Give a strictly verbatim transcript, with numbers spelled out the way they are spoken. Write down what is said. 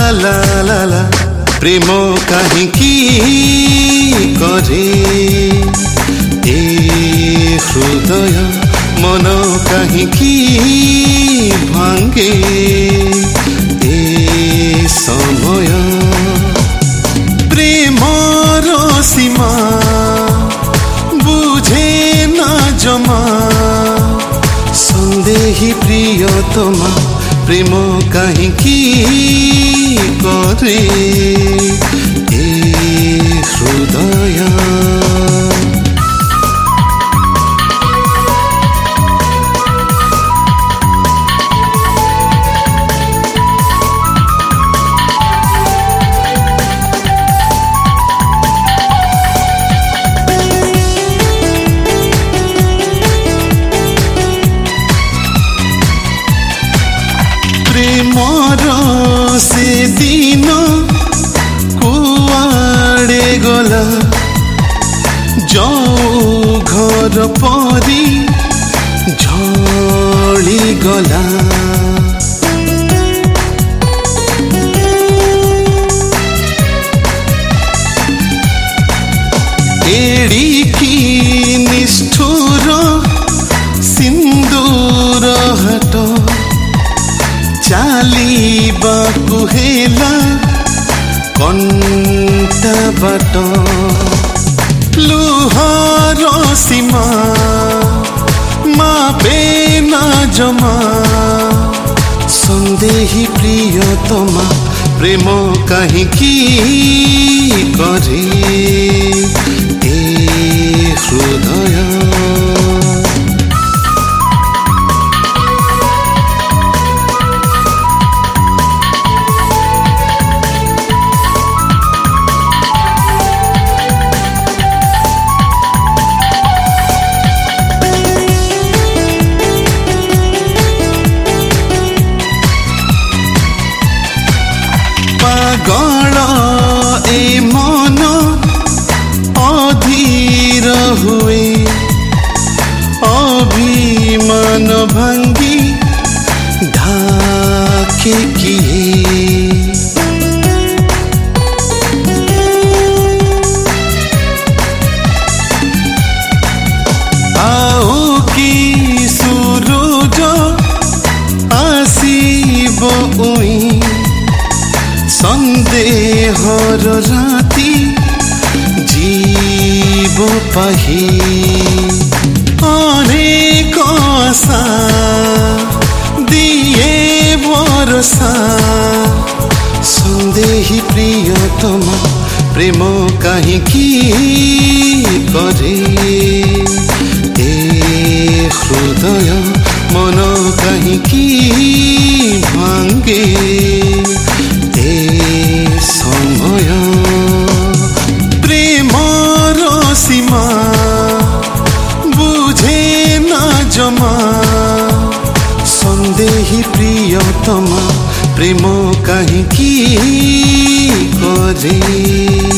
ला ला ला प्रेम काहिंकी करे ए हृदय मन काहिंकी भांगे ए समय प्रेमर सीमा बुझे न जमा संदेही प्रियतमा प्रेम काहिंकी करे ए हृदय प्रेमर से दिन कुआड़े गला जो घर परी झड़ी गला एड़िकी निष्ठुर सिंदूर हट चालिबाकु हेला कंटा बाट लुहर सीमा मापे न जमा संदेही प्रियतमा प्रेम काहिंकी करे ए हृदय पागल ए मन अधीर हुए अभिमान भांगी ढाके किए आओ कि सूरज आसीब उई संदेहर राति जीव पाही अनेक आशा दिए भरोसा संदेही प्रियतमा प्रेम काहिंकी करे ए हृदय मन काहिंकी भांगे ए समय प्रेमर सीमा बुझे न जमा संदेही प्रियतमा प्रेम काहिंकी करे।